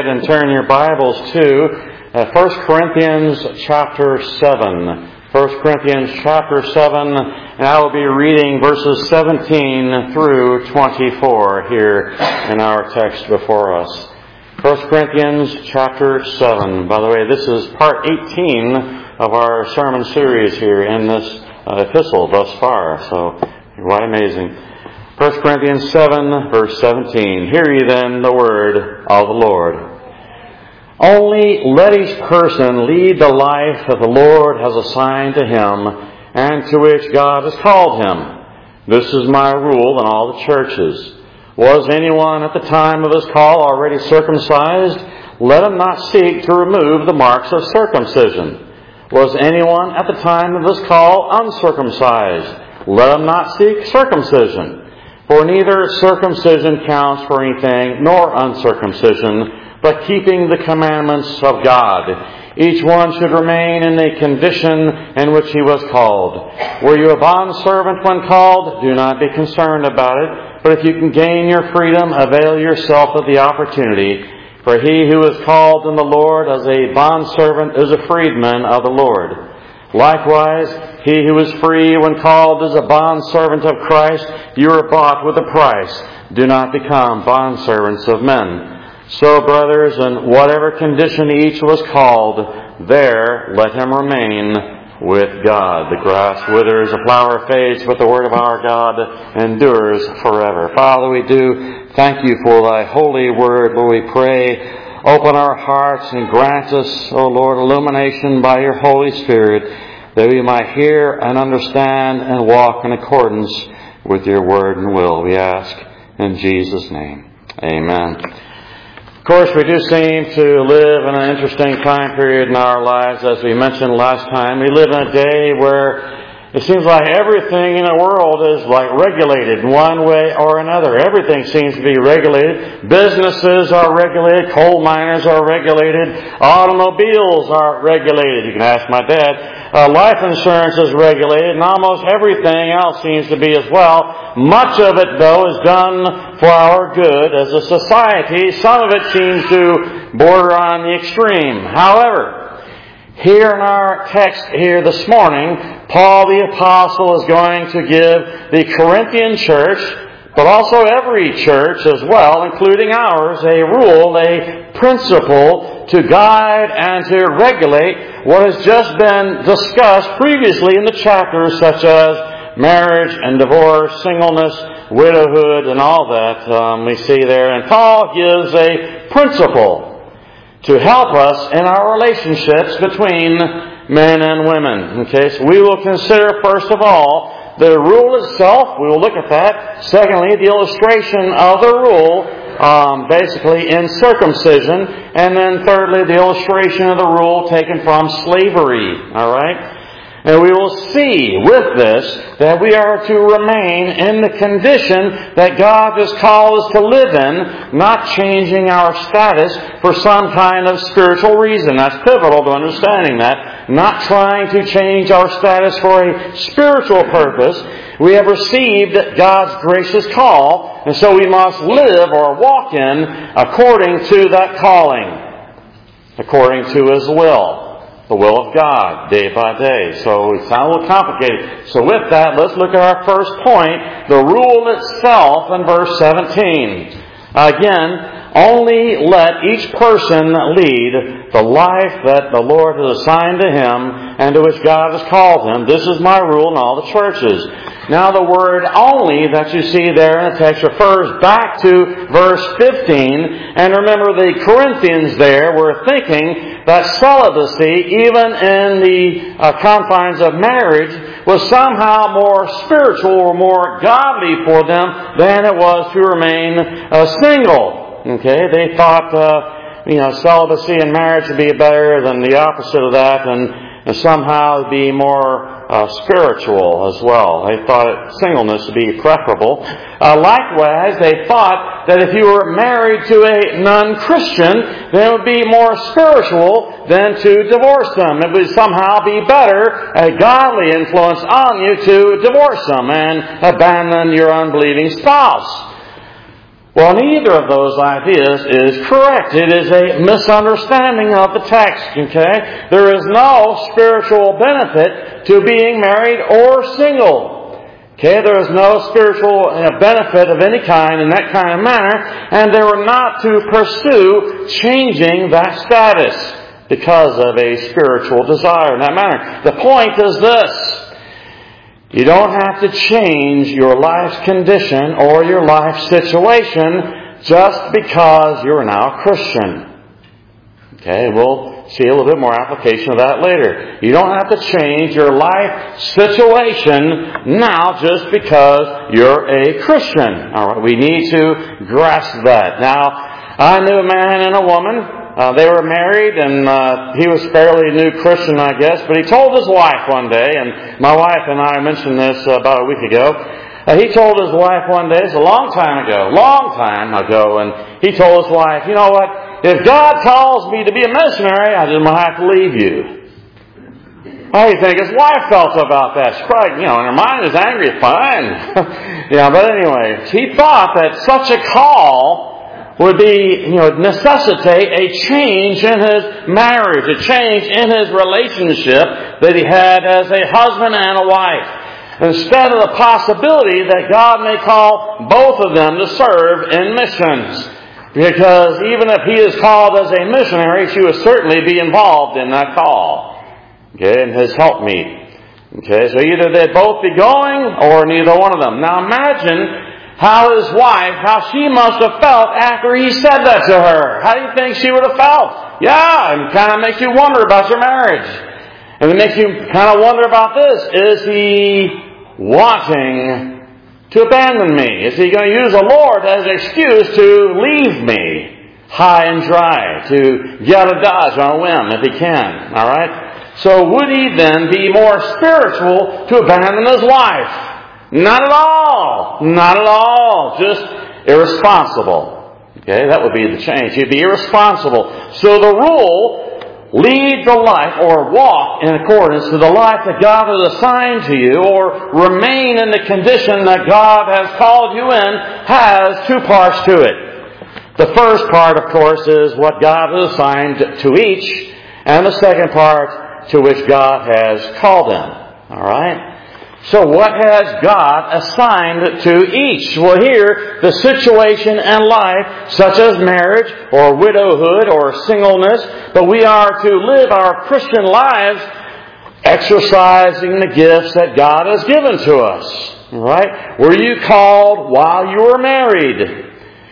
ahead and turn your Bibles to 1 Corinthians chapter 7. 1 Corinthians chapter 7, and I will be reading verses 17 through 24 here in our text before us. 1 Corinthians chapter 7. By the way, this is part 18 of our sermon series here in this epistle thus far, so quite amazing. 1 Corinthians 7, verse 17. Hear ye then the word of the Lord. Only let each person lead the life that the Lord has assigned to him, and to which God has called him. This is my rule in all the churches. Was anyone at the time of his call already circumcised? Let him not seek to remove the marks of circumcision. Was anyone at the time of his call uncircumcised? Let him not seek circumcision. For neither circumcision counts for anything, nor uncircumcision, but keeping the commandments of God. Each one should remain in the condition in which he was called. Were you a bondservant when called? Do not be concerned about it. But if you can gain your freedom, avail yourself of the opportunity. For he who is called in the Lord as a bondservant is a freedman of the Lord. Likewise, he who is free when called is a bondservant of Christ. You are bought with a price. Do not become bondservants of men. So, brothers, in whatever condition each was called, there let him remain with God. The grass withers, the flower fades, but the word of our God endures forever. Father, we do thank you for thy holy word. Lord, we pray, open our hearts and grant us, O Lord, illumination by your Holy Spirit, that we might hear and understand and walk in accordance with your word and will. We ask in Jesus' name. Amen. Of course, we do seem to live in an interesting time period in our lives, as we mentioned last time. We live in a day where it seems like everything in the world is like regulated in one way or another. Everything seems to be regulated. Businesses are regulated. Coal miners are regulated. Automobiles are regulated. You can ask my dad. Life insurance is regulated, and almost everything else seems to be as well. Much of it, though, is done for our good as a society. Some of it seems to border on the extreme. However, here in our text here this morning, Paul the Apostle is going to give the Corinthian church, but also every church as well, including ours, a rule, a principle to guide and to regulate what has just been discussed previously in the chapters, such as marriage and divorce, singleness, widowhood, and all that we see there. And Paul gives a principle to help us in our relationships between men and women. Okay, so we will consider first of all the rule itself. We will look at that. Secondly, the illustration of the rule, basically in circumcision. And then thirdly, the illustration of the rule taken from slavery. All right? And we will see with this that we are to remain in the condition that God has called us to live in, not changing our status for some kind of spiritual reason. That's pivotal to understanding that. Not trying to change our status for a spiritual purpose. We have received God's gracious call, and so we must live or walk in according to that calling, according to His will. The will of God, day by day. So it's a little complicated. So with that, let's look at our first point, the rule itself in verse 17. Again, only let each person lead the life that the Lord has assigned to him and to which God has called him. This is my rule in all the churches. Now the word only that you see there in the text refers back to verse 15. And remember, the Corinthians there were thinking that celibacy, even in the confines of marriage, was somehow more spiritual or more godly for them than it was to remain single. Okay, they thought, celibacy and marriage would be better than the opposite of that, and somehow be more spiritual as well. They thought singleness would be preferable. Likewise, they thought that if you were married to a non-Christian, then it would be more spiritual than to divorce them. It would somehow be better, a godly influence on you to divorce them and abandon your unbelieving spouse. Well, neither of those ideas is correct. It is a misunderstanding of the text, okay? There is no spiritual benefit to being married or single. Okay, there is no spiritual benefit of any kind in that kind of manner, and they were not to pursue changing that status because of a spiritual desire in that manner. The point is this. You don't have to change your life's condition or your life situation just because you're now a Christian. Okay, we'll see a little bit more application of that later. You don't have to change your life situation now just because you're a Christian. All right, we need to grasp that. Now, I knew a man and a woman. They were married, and he was fairly new Christian, I guess. But he told his wife one day, and my wife and I mentioned this about a week ago. He told his wife one day, it's a long time ago, and he told his wife, you know what? If God calls me to be a missionary, I just might have to leave you. How do you think his wife felt about that? She probably, in her mind is angry. Fine. But anyway, he thought that such a call would be, necessitate a change in his marriage, a change in his relationship that he had as a husband and a wife. Instead of the possibility that God may call both of them to serve in missions. Because even if he is called as a missionary, she would certainly be involved in that call. Okay, and his helpmeet. Okay, so either they'd both be going or neither one of them. Now imagine how his wife, how she must have felt after he said that to her. How do you think she would have felt? Yeah, it kind of makes you wonder about your marriage. And it makes you kind of wonder about this. Is he wanting to abandon me? Is he going to use the Lord as an excuse to leave me high and dry, to get out of Dodge on a whim if he can? All right? So would he then be more spiritual to abandon his wife? Not at all. Not at all. Just irresponsible. Okay, that would be the change. He'd be irresponsible. So the rule, lead the life or walk in accordance to the life that God has assigned to you, or remain in the condition that God has called you in, has two parts to it. The first part, of course, is what God has assigned to each, and the second part to which God has called them. All right? So what has God assigned to each? Well, here, the situation and life, such as marriage or widowhood or singleness, but we are to live our Christian lives exercising the gifts that God has given to us. Right? Were you called while you were married?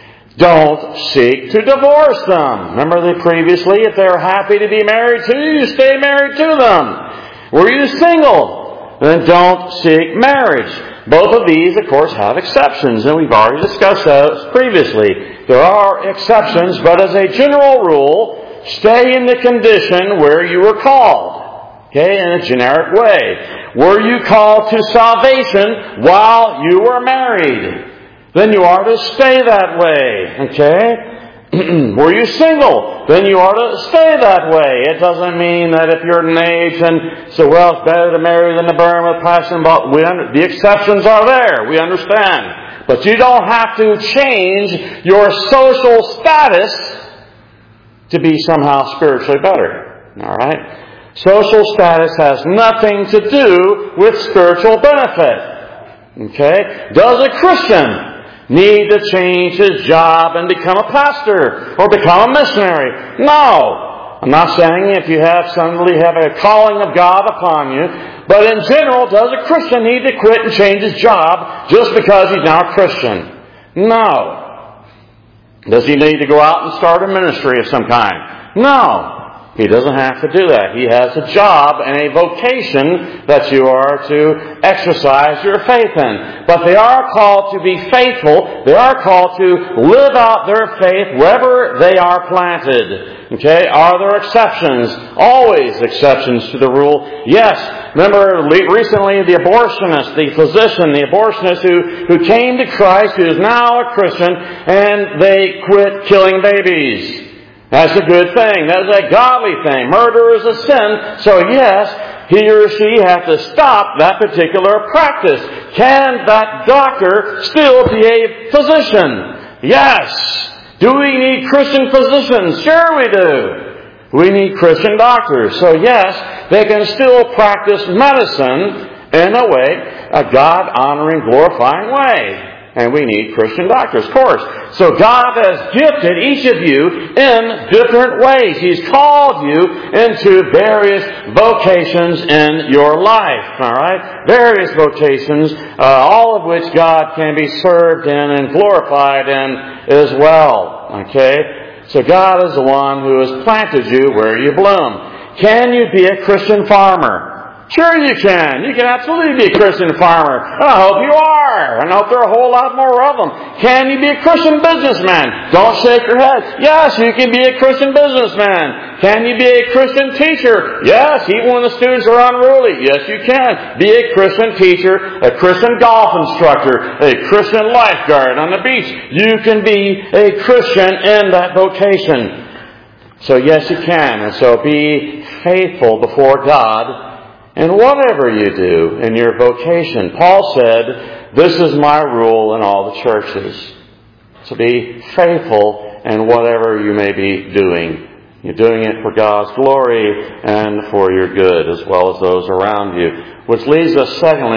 Don't seek to divorce them. Remember previously, if they're happy to be married to you, stay married to them. Were you single? Then don't seek marriage. Both of these, of course, have exceptions, and we've already discussed those previously. There are exceptions, but as a general rule, stay in the condition where you were called. Okay, in a generic way. Were you called to salvation while you were married? Then you are to stay that way. Okay? Were you single? Then you ought to stay that way. It doesn't mean that if you're an age and so, it's better to marry than to burn with passion. But the exceptions are there. We understand. But you don't have to change your social status to be somehow spiritually better. All right? Social status has nothing to do with spiritual benefit. Okay? Does a Christian need to change his job and become a pastor or become a missionary? No. I'm not saying if you suddenly have a calling of God upon you, but in general, does a Christian need to quit and change his job just because he's now a Christian? No. Does he need to go out and start a ministry of some kind? No. He doesn't have to do that. He has a job and a vocation that you are to exercise your faith in. But they are called to be faithful. They are called to live out their faith wherever they are planted. Okay? Are there exceptions? Always exceptions to the rule. Yes. Remember recently the abortionist, the physician, the abortionist who came to Christ, who is now a Christian, and they quit killing babies. That's a good thing. That's a godly thing. Murder is a sin. So yes, he or she has to stop that particular practice. Can that doctor still be a physician? Yes. Do we need Christian physicians? Sure we do. We need Christian doctors. So yes, they can still practice medicine in a way, a God-honoring, glorifying way. And we need Christian doctors, of course. So God has gifted each of you in different ways. He's called you into various vocations in your life. All right? Various vocations, all of which God can be served in and glorified in as well. Okay? So God is the one who has planted you where you bloom. Can you be a Christian farmer? Sure you can. You can absolutely be a Christian farmer. I hope you are. And I hope there are a whole lot more of them. Can you be a Christian businessman? Don't shake your head. Yes, you can be a Christian businessman. Can you be a Christian teacher? Yes, even when the students are unruly. Yes, you can. Be a Christian teacher, a Christian golf instructor, a Christian lifeguard on the beach. You can be a Christian in that vocation. So yes, you can. And so be faithful before God in whatever you do in your vocation. Paul said, this is my rule in all the churches. So be faithful in whatever you may be doing. You're doing it for God's glory and for your good, as well as those around you. Which leads us,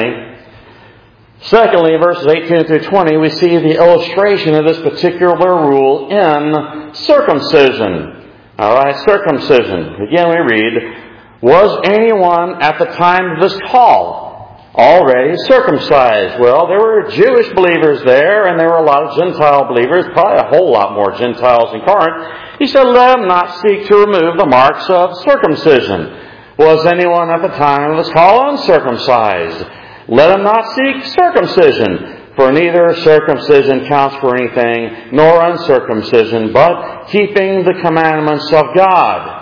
secondly, verses 18 through 20, we see the illustration of this particular rule in circumcision. All right, circumcision. Again, we read, was anyone at the time of this call already circumcised? Well, there were Jewish believers there, and there were a lot of Gentile believers, probably a whole lot more Gentiles in Corinth. He said, let them not seek to remove the marks of circumcision. Was anyone at the time of this call uncircumcised? Let them not seek circumcision, for neither circumcision counts for anything, nor uncircumcision, but keeping the commandments of God.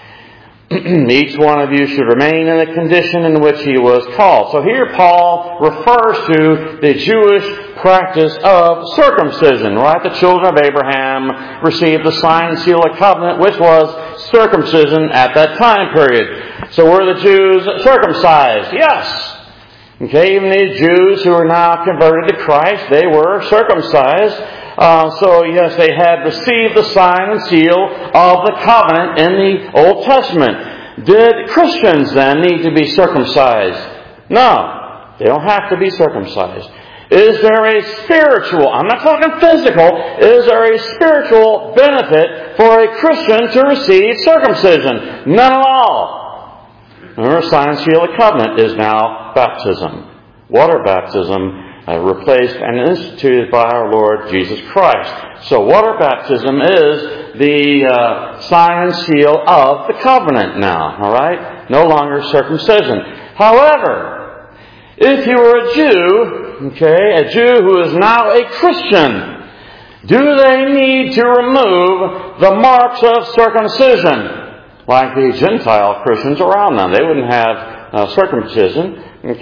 Each one of you should remain in the condition in which he was called. So here Paul refers to the Jewish practice of circumcision, right? The children of Abraham received the sign and seal of covenant, which was circumcision at that time period. So were the Jews circumcised? Yes. Okay, even these Jews who are now converted to Christ, they were circumcised. So yes, they had received the sign and seal of the covenant in the Old Testament. Did Christians then need to be circumcised? No, they don't have to be circumcised. Is there a spiritual, I'm not talking physical, is there a spiritual benefit for a Christian to receive circumcision? None at all. Remember, sign and seal of the covenant is now baptism. Water baptism replaced and instituted by our Lord Jesus Christ. So water baptism is the sign and seal of the covenant now. All right? No longer circumcision. However, if you were a Jew, a Jew who is now a Christian, do they need to remove the marks of circumcision like the Gentile Christians around them? They wouldn't have circumcision.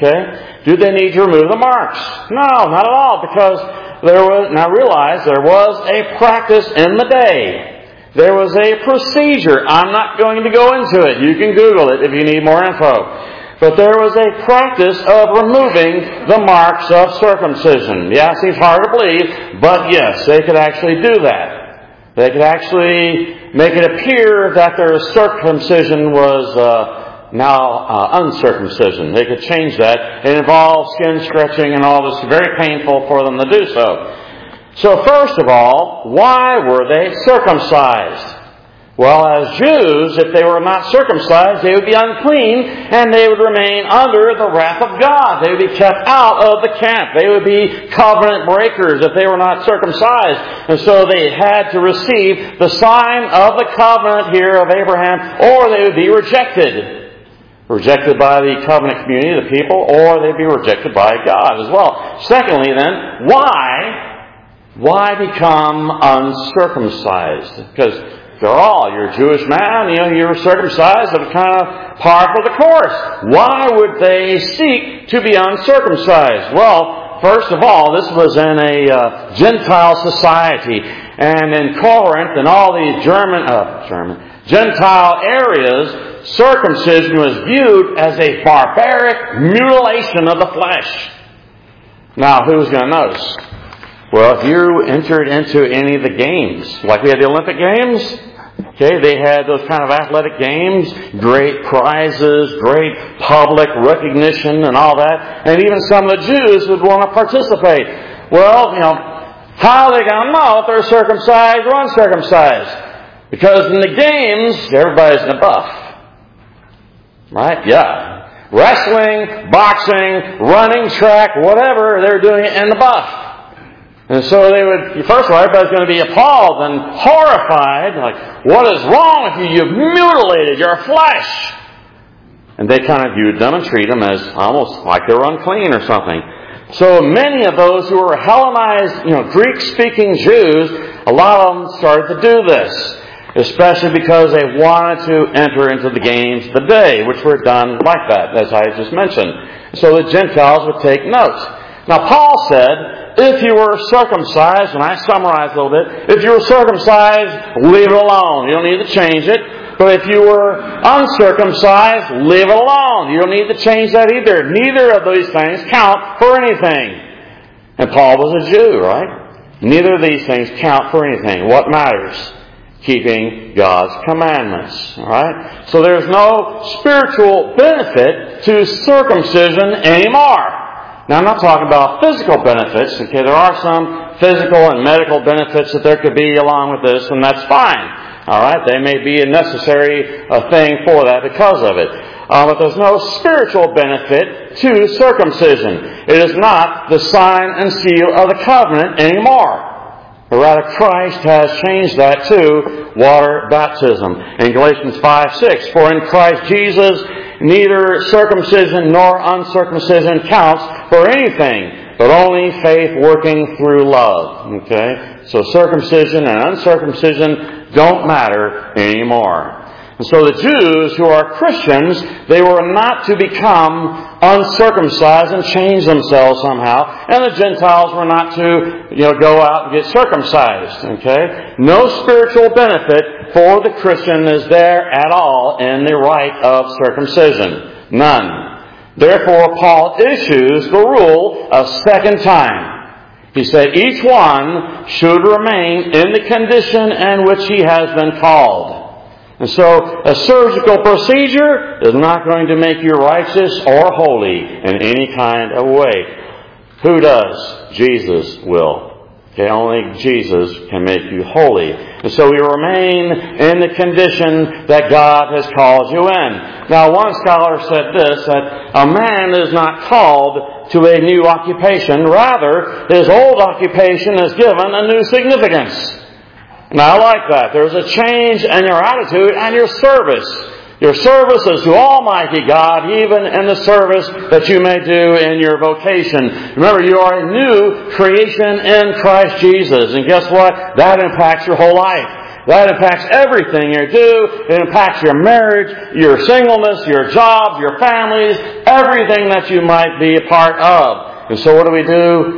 Do they need to remove the marks? No, not at all, because now realize there was a practice in the day. There was a procedure. I'm not going to go into it. You can Google it if you need more info. But there was a practice of removing the marks of circumcision. Yeah, it seems hard to believe, but yes, they could actually do that. They could actually make it appear that their circumcision was now uncircumcision. They could change that. It involves skin stretching and all this. Very painful for them to do so. So first of all, why were they circumcised? Well, as Jews, if they were not circumcised, they would be unclean and they would remain under the wrath of God. They would be kept out of the camp. They would be covenant breakers if they were not circumcised. And so they had to receive the sign of the covenant here of Abraham, or they would be rejected. Rejected by the covenant community, the people, or they'd be rejected by God as well. Secondly, then, why become uncircumcised? Because after all, you're a Jewish man, you were circumcised, it was kind of par for the course. Why would they seek to be uncircumcised? Well, first of all, this was in a Gentile society, and in Corinth and all these Gentile areas, circumcision was viewed as a barbaric mutilation of the flesh. Now, who's going to notice? Well, if you entered into any of the games, like we had the Olympic Games, okay, they had those kind of athletic games, great prizes, great public recognition and all that, and even some of the Jews would want to participate. Well, how are they going to know if they're circumcised or uncircumcised? Because in the games, everybody's in a buff. Right? Yeah. Wrestling, boxing, running, track, whatever, they're doing it in the buff. And so they would, first of all, everybody's going to be appalled and horrified. Like, what is wrong with you? You've mutilated your flesh. And they kind of viewed them and treat them as almost like they were unclean or something. So many of those who were Hellenized, Greek-speaking Jews, a lot of them started to do this. Especially because they wanted to enter into the games of the day, which were done like that, as I just mentioned. So the Gentiles would take note. Now, Paul said, if you were circumcised, and I summarize a little bit, if you were circumcised, leave it alone. You don't need to change it. But if you were uncircumcised, leave it alone. You don't need to change that either. Neither of these things count for anything. And Paul was a Jew, right? Neither of these things count for anything. What matters? Keeping God's commandments. All right? So there's no spiritual benefit to circumcision anymore. Now, I'm not talking about physical benefits. Okay, there are some physical and medical benefits that there could be along with this, and that's fine. All right? They may be a necessary thing for that because of it. But there's no spiritual benefit to circumcision. It is not the sign and seal of the covenant anymore. But rather, Christ has changed that to water baptism. In Galatians 5:6, for in Christ Jesus neither circumcision nor uncircumcision counts for anything, but only faith working through love. Okay? So circumcision and uncircumcision don't matter anymore. And so the Jews who are Christians, they were not to become uncircumcised and change themselves somehow. And the Gentiles were not to, go out and get circumcised. Okay? No spiritual benefit for the Christian is there at all in the rite of circumcision. None. Therefore, Paul issues the rule a second time. He said each one should remain in the condition in which he has been called. And so a surgical procedure is not going to make you righteous or holy in any kind of way. Who does? Jesus will. Okay, only Jesus can make you holy. And so we remain in the condition that God has called you in. Now, one scholar said this, that a man is not called to a new occupation. Rather, his old occupation is given a new significance. Now, I like that. There's a change in your attitude and your service. Your service is to Almighty God, even in the service that you may do in your vocation. Remember, you are a new creation in Christ Jesus. And guess what? That impacts your whole life. That impacts everything you do. It impacts your marriage, your singleness, your jobs, your families, everything that you might be a part of. And so what do?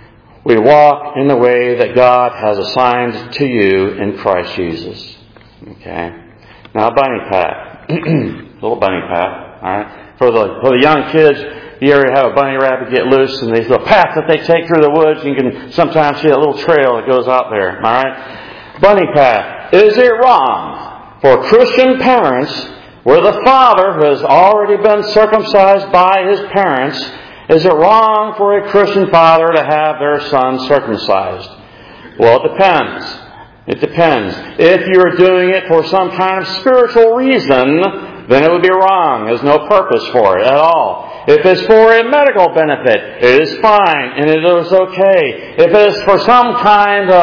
We walk in the way that God has assigned to you in Christ Jesus. Okay? Now, a bunny path. Little bunny path. Alright? For the young kids, you ever have a bunny rabbit get loose and there's a path that they take through the woods, you can sometimes see a little trail that goes out there. Alright? Bunny path. Is it wrong for Christian parents, where the father who has already been circumcised by his parents, is it wrong for a Christian father to have their son circumcised? Well, it depends. It depends. If you're doing it for some kind of spiritual reason, then it would be wrong. There's no purpose for it at all. If it's for a medical benefit, it is fine and it is okay. If it is for some kind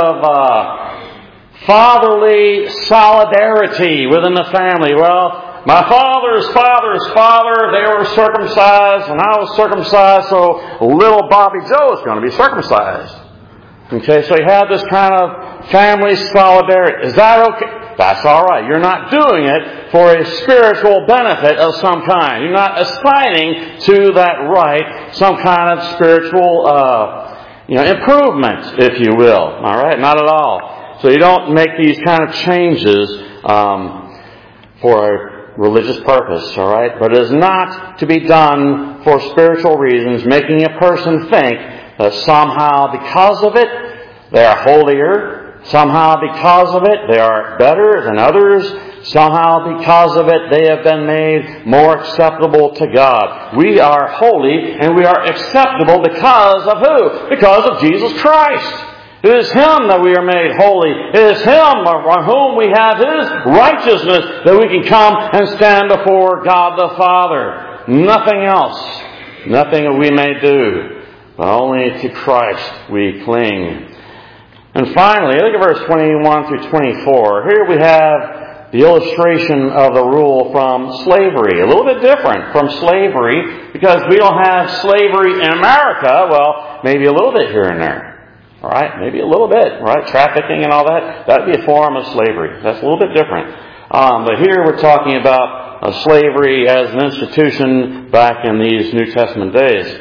of fatherly solidarity within the family, well, my father's father, they were circumcised, and I was circumcised, so little Bobby Joe is going to be circumcised. Okay, so you have this kind of family solidarity. Is that okay? That's all right. You're not doing it for a spiritual benefit of some kind. You're not assigning to that rite some kind of spiritual improvement, if you will. All right? Not at all. So you don't make these kind of changes for a religious purpose, all right? But it is not to be done for spiritual reasons, making a person think that somehow because of it, They are holier. Somehow because of it, they are better than others. Somehow because of it, they have been made more acceptable to God. We are holy and we are acceptable because of who? Because of Jesus Christ. It is Him that we are made holy. It is Him on whom we have His righteousness that we can come and stand before God the Father. Nothing else. Nothing that we may do. But only to Christ we cling. And finally, look at verse 21 through 24. Here we have the illustration of the rule from slavery. A little bit different from slavery because we don't have slavery in America. Well, maybe a little bit here and there. All right, maybe a little bit, right? Trafficking and all that. That would be a form of slavery. That's a little bit different. But here we're talking about slavery as an institution back in these New Testament days.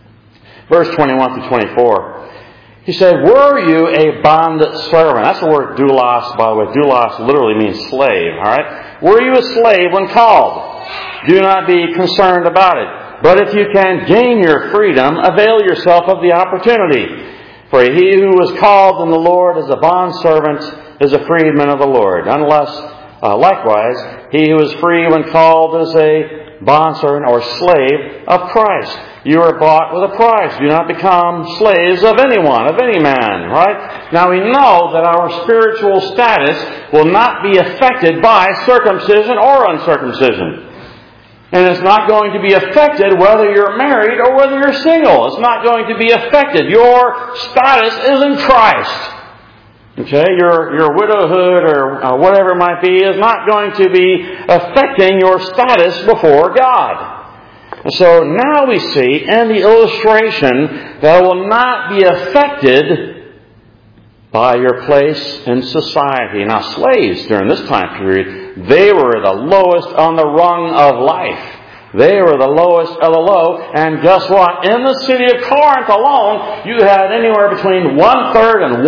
Verse 21 through 24. He said, were you a bond servant? That's the word doulos, by the way. Doulos literally means slave, all right? Were you a slave when called? Do not be concerned about it. But if you can gain your freedom, avail yourself of the opportunity. For he who was called in the Lord as a bondservant is a freedman of the Lord. Unless, likewise, he who is free when called is a bondservant or slave of Christ. You are bought with a price. Do not become slaves of anyone, of any man, right? Now we know that our spiritual status will not be affected by circumcision or uncircumcision. And it's not going to be affected whether you're married or whether you're single. It's not going to be affected. Your status is in Christ. Okay? Your widowhood or whatever it might be is not going to be affecting your status before God. And so now we see in the illustration that it will not be affected by your place in society. Now slaves during this time period, they were the lowest on the rung of life. They were the lowest of the low. And guess what? In the city of Corinth alone, you had anywhere between 1/3 and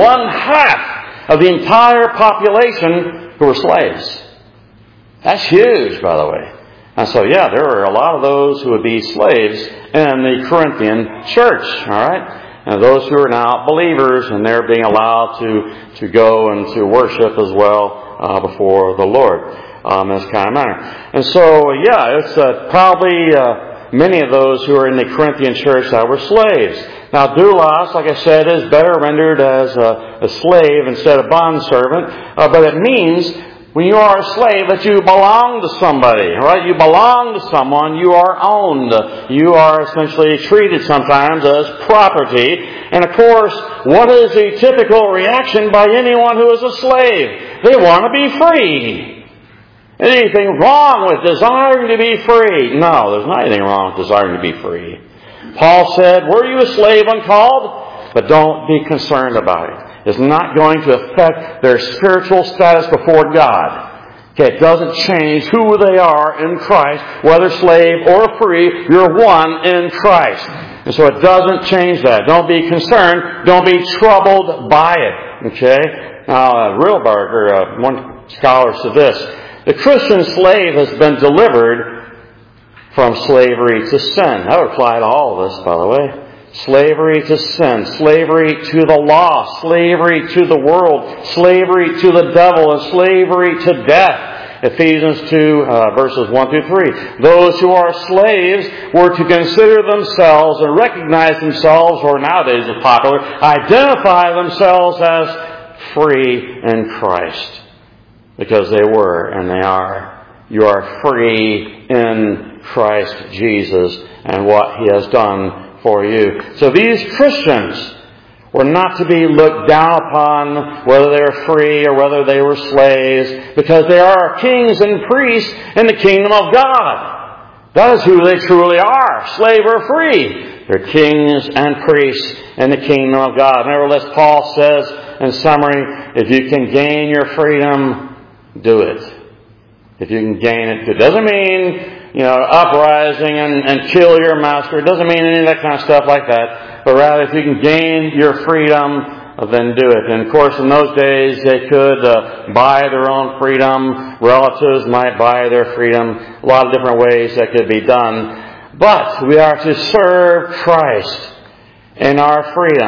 1/2 of the entire population who were slaves. That's huge, by the way. And so, yeah, there were a lot of those who would be slaves in the Corinthian church, all right? And those who are now believers, and they're being allowed to go and to worship as well before the Lord in this kind of manner. And so, yeah, it's probably many of those who are in the Corinthian church that were slaves. Now, doulos, like I said, is better rendered as a slave instead of bondservant, but it means when you are a slave that you belong to somebody, right? You belong to someone. You are owned. You are essentially treated sometimes as property. And of course, what is the typical reaction by anyone who is a slave? They want to be free. Anything wrong with desiring to be free? No, there's not anything wrong with desiring to be free. Paul said, were you a slave when called? But don't be concerned about it. It's not going to affect their spiritual status before God. Okay, it doesn't change who they are in Christ, whether slave or free, you're one in Christ. And so it doesn't change that. Don't be concerned. Don't be troubled by it. Okay? Now, Rilberger, one scholar, said this. The Christian slave has been delivered from slavery to sin. That would apply to all of us, by the way. Slavery to sin, slavery to the law, slavery to the world, slavery to the devil, and slavery to death. Ephesians 2, verses 1 through 3. Those who are slaves were to consider themselves and recognize themselves, or nowadays is popular, identify themselves as free in Christ. Because they were and they are. You are free in Christ Jesus and what He has done for you. So these Christians were not to be looked down upon whether they were free or whether they were slaves, because they are kings and priests in the kingdom of God. That is who they truly are, slave or free. They're kings and priests in the kingdom of God. Nevertheless, Paul says in summary, if you can gain your freedom, do it. If you can gain it, it doesn't mean uprising and kill your master. It doesn't mean any of that kind of stuff like that. But rather, if you can gain your freedom, then do it. And of course, in those days, they could buy their own freedom. Relatives might buy their freedom. A lot of different ways that could be done. But we are to serve Christ in our freedom.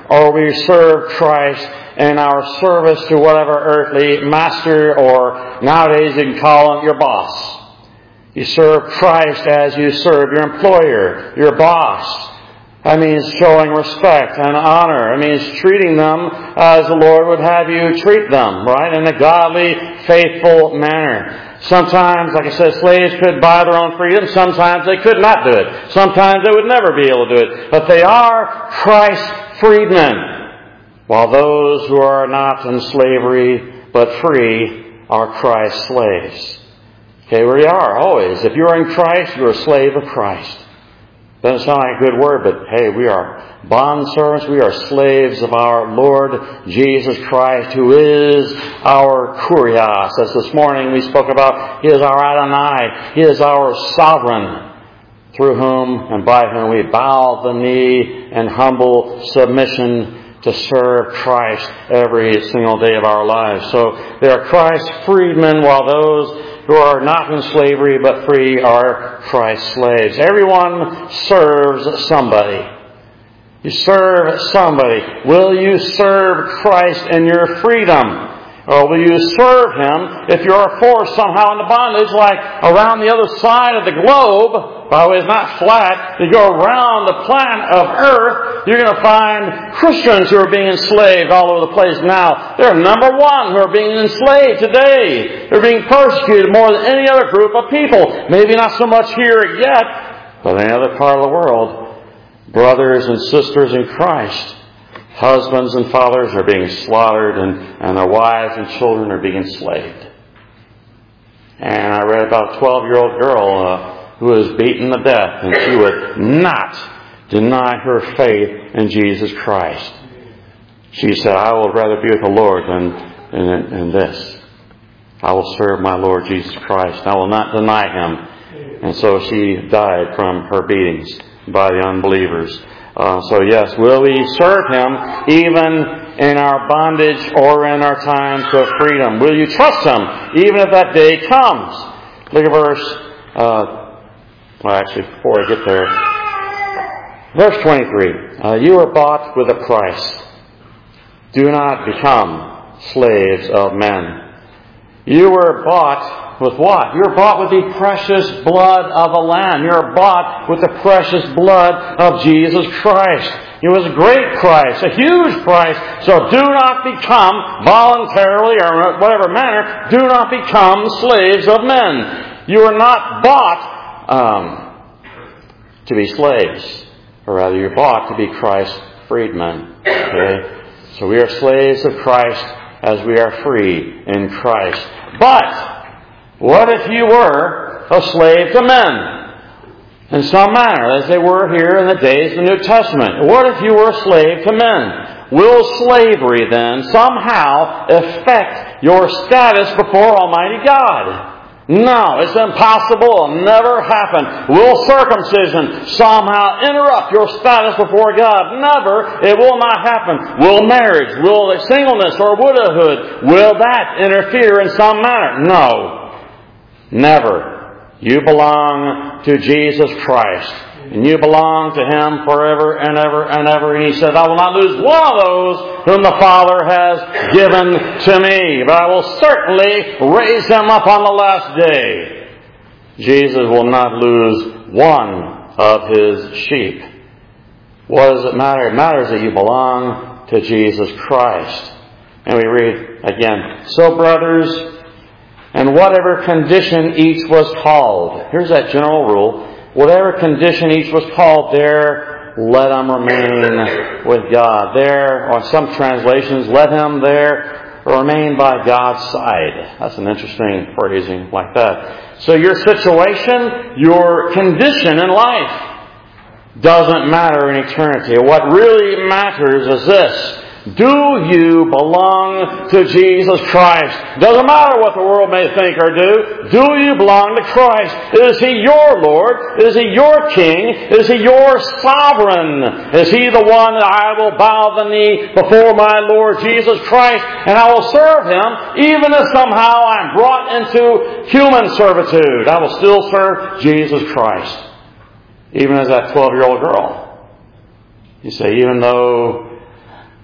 or we serve Christ in our service to whatever earthly master, or nowadays you can call him your boss. You serve Christ as you serve your employer, your boss. That means showing respect and honor. It means treating them as the Lord would have you treat them, right? In a godly, faithful manner. Sometimes, like I said, slaves could buy their own freedom. Sometimes they could not do it. Sometimes they would never be able to do it. But they are Christ's freedmen. While those who are not in slavery but free are Christ's slaves. Okay, we are always. If you are in Christ, you are a slave of Christ. Doesn't sound like a good word, but hey, we are bondservants. We are slaves of our Lord Jesus Christ, who is our Kurios. As this morning we spoke about, He is our Adonai. He is our sovereign, through whom and by whom we bow the knee in humble submission to serve Christ every single day of our lives. So they are Christ's freedmen, while those who are not in slavery but free are Christ's slaves. Everyone serves somebody. You serve somebody. Will you serve Christ in your freedom? Or will you serve Him if you are forced somehow into bondage, like around the other side of the globe? By the way, it's not flat. You go around the planet of Earth, you're going to find Christians who are being enslaved all over the place now. They're number one who are being enslaved today. They're being persecuted more than any other group of people. Maybe not so much here yet, but in any other part of the world. Brothers and sisters in Christ, husbands and fathers are being slaughtered, and their wives and children are being enslaved. And I read about a 12-year-old girl who was beaten to death, and she would not deny her faith in Jesus Christ. She said, I will rather be with the Lord than this. I will serve my Lord Jesus Christ. I will not deny Him. And so she died from her beatings by the unbelievers. So yes, will we serve Him even in our bondage or in our times of freedom? Will you trust Him even if that day comes? Look at verse, before I get there, verse 23. You are bought with a price. Do not become slaves of men. You were bought with what? You were bought with the precious blood of a lamb. You are bought with the precious blood of Jesus Christ. It was a great price, a huge price. So do not become voluntarily or in whatever manner, do not become slaves of men. You are not bought to be slaves, or rather you're bought to be Christ's freedmen. Okay? So we are slaves of Christ as we are free in Christ. But what if you were a slave to men in some manner, as they were here in the days of the New Testament? What if you were a slave to men? Will slavery then somehow affect your status before Almighty God? No, it's impossible. It'll never happen. Will circumcision somehow interrupt your status before God? Never. It will not happen. Will marriage, will singleness or widowhood, will that interfere in some manner? No. Never. You belong to Jesus Christ. And you belong to Him forever and ever and ever. And He says, I will not lose one of those whom the Father has given to me, but I will certainly raise them up on the last day. Jesus will not lose one of His sheep. What does it matter? It matters that you belong to Jesus Christ. And we read again, so brothers, in whatever condition each was called. Here's that general rule. Whatever condition each was called, there let him remain with God. There, on some translations, let him there remain by God's side. That's an interesting phrasing like that. So your situation, your condition in life doesn't matter in eternity. What really matters is this. Do you belong to Jesus Christ? Doesn't matter what the world may think or do. Do you belong to Christ? Is He your Lord? Is He your King? Is He your sovereign? Is He the one that I will bow the knee before my Lord Jesus Christ and I will serve Him even if somehow I'm brought into human servitude? I will still serve Jesus Christ. Even as that 12-year-old girl. You say, even though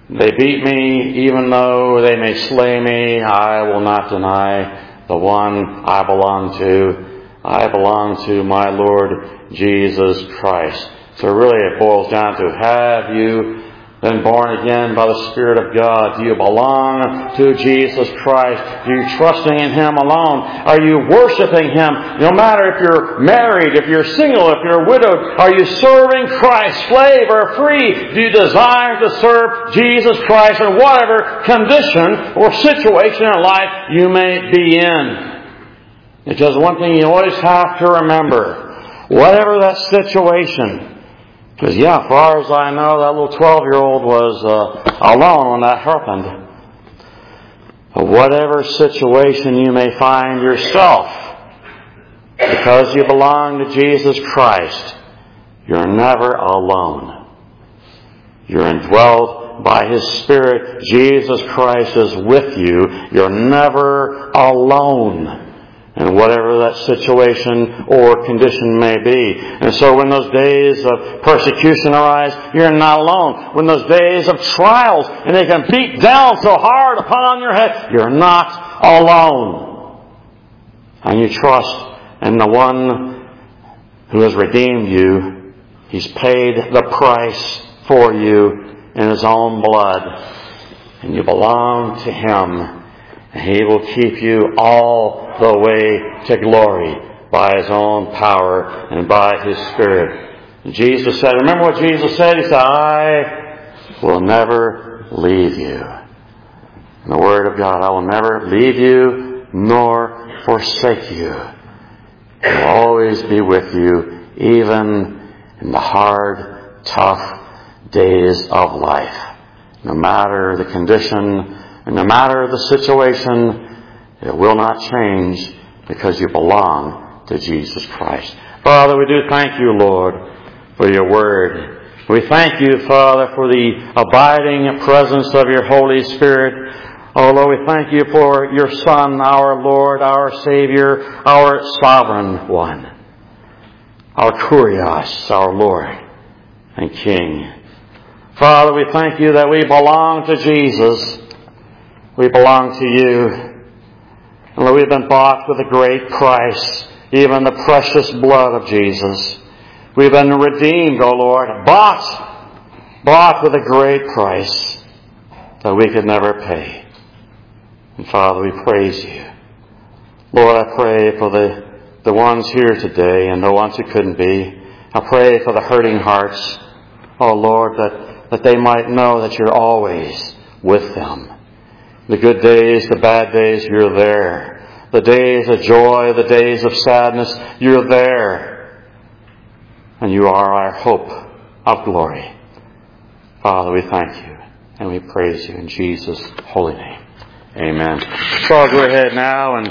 They beat me, even though they may slay me, I will not deny the one I belong to. I belong to my Lord Jesus Christ. So really it boils down to, have you been born again by the Spirit of God? Do you belong to Jesus Christ? Are you trusting in Him alone? Are you worshiping Him? No matter if you're married, if you're single, if you're widowed, are you serving Christ, slave or free? Do you desire to serve Jesus Christ in whatever condition or situation in life you may be in? Because one thing you always have to remember, whatever that situation, because, as far as I know, that little 12-year-old was alone when that happened. But whatever situation you may find yourself, because you belong to Jesus Christ, you're never alone. You're indwelled by His Spirit. Jesus Christ is with you. You're never alone. And whatever that situation or condition may be. And so when those days of persecution arise, you're not alone. When those days of trials, and they can beat down so hard upon your head, you're not alone. And you trust in the one who has redeemed you. He's paid the price for you in His own blood. And you belong to Him. And He will keep you all the way to glory by His own power and by His Spirit. And Jesus said, remember what Jesus said? He said, I will never leave you. In the Word of God, I will never leave you nor forsake you. I will always be with you, even in the hard, tough days of life. No matter the condition, and no matter the situation, it will not change because you belong to Jesus Christ. Father, we do thank you, Lord, for your word. We thank you, Father, for the abiding presence of your Holy Spirit. Oh, Lord, we thank you for your Son, our Lord, our Savior, our Sovereign One, our Kurios, our Lord and King. Father, we thank you that we belong to Jesus. We belong to you. And Lord, we've been bought with a great price, even the precious blood of Jesus. We've been redeemed, O Lord, bought with a great price that we could never pay. And Father, we praise you. Lord, I pray for the ones here today and the ones who couldn't be. I pray for the hurting hearts, oh Lord, that they might know that you're always with them. The good days, the bad days, you're there. The days of joy, the days of sadness, you're there. And you are our hope of glory. Father, we thank you and we praise you in Jesus' holy name. Amen. So I'll go ahead now and